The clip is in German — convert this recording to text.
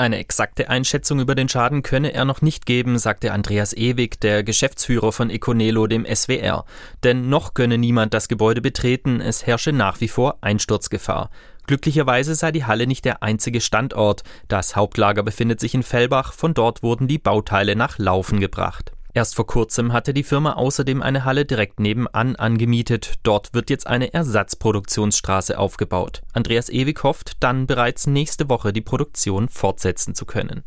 Eine exakte Einschätzung über den Schaden könne er noch nicht geben, sagte Andreas Ewig, der Geschäftsführer von Econelo, dem SWR. Denn noch könne niemand das Gebäude betreten, es herrsche nach wie vor Einsturzgefahr. Glücklicherweise sei die Halle nicht der einzige Standort. Das Hauptlager befindet sich in Fellbach, von dort wurden die Bauteile nach Laufen gebracht. Erst vor kurzem hatte die Firma außerdem eine Halle direkt nebenan angemietet. Dort wird jetzt eine Ersatzproduktionsstraße aufgebaut. Andreas Ewig hofft, dann bereits nächste Woche die Produktion fortsetzen zu können.